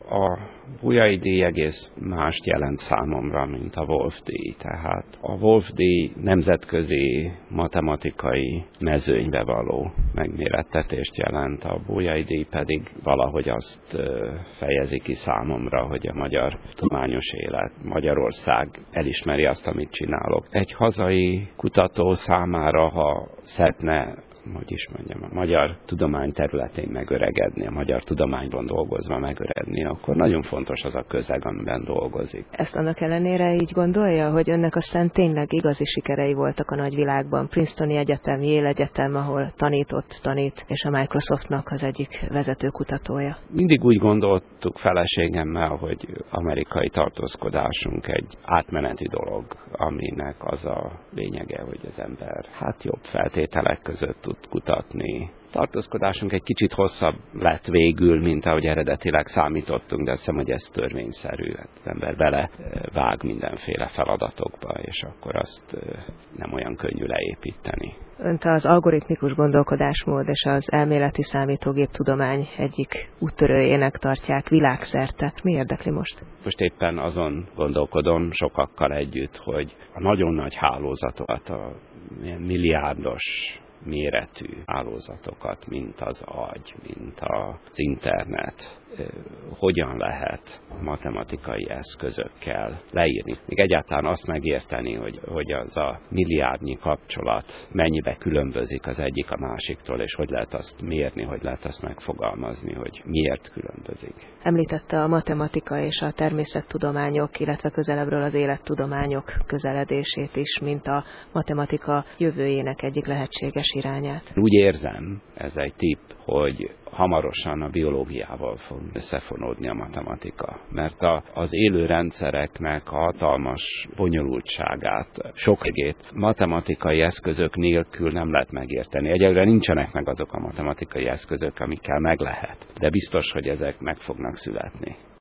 A Bolyai-díj egész mást jelent számomra, mint a Wolf-díj. Tehát a Wolf-díj nemzetközi matematikai mezőnybe való megmérettetést jelent, a Bolyai-díj pedig valahogy azt fejezi ki számomra, hogy a magyar tudományos élet, Magyarország elismeri azt, amit csinálok. Egy hazai kutató számára, ha szeretne, a magyar tudomány területén megöregedni, a magyar tudományban dolgozva megöregedni, akkor nagyon fontos az a közeg, amiben dolgozik. Ezt annak ellenére így gondolja, hogy önnek aztán tényleg igazi sikerei voltak a nagyvilágban. Princetoni Egyetem, Yale Egyetem, ahol tanít, és a Microsoftnak az egyik vezető kutatója. Mindig úgy gondoltuk feleségemmel, hogy amerikai tartózkodásunk egy átmeneti dolog, aminek az a lényege, hogy az ember jobb feltételek között tud kutatni. Tartózkodásunk egy kicsit hosszabb lett végül, mint ahogy eredetileg számítottunk, de azt hiszem, hogy ez törvényszerű. Az ember belevág mindenféle feladatokba, és akkor azt nem olyan könnyű leépíteni. Önt az algoritmikus gondolkodásmód és az elméleti számítógéptudomány egyik úttörőjének tartják világszerte. Mi érdekli most? Most éppen azon gondolkodom sokakkal együtt, hogy a nagyon nagy hálózatokat, a milliárdos méretű hálózatokat, mint az agy, mint az internet, hogyan lehet matematikai eszközökkel leírni. Még egyáltalán azt megérteni, hogy az a milliárdnyi kapcsolat mennyibe különbözik az egyik a másiktól, és hogy lehet azt mérni, hogy lehet azt megfogalmazni, hogy miért különbözik. Említette a matematika és a természettudományok, illetve közelebbről az élettudományok közeledését is, mint a matematika jövőjének egyik lehetséges irányát. Úgy érzem, ez egy tipp, hogy hamarosan a biológiával fog összefonódni a matematika. Mert az élő rendszereknek a hatalmas bonyolultságát, sokségét matematikai eszközök nélkül nem lehet megérteni. Egyelőre nincsenek meg azok a matematikai eszközök, amikkel meg lehet. De biztos, hogy ezek meg fognak születni.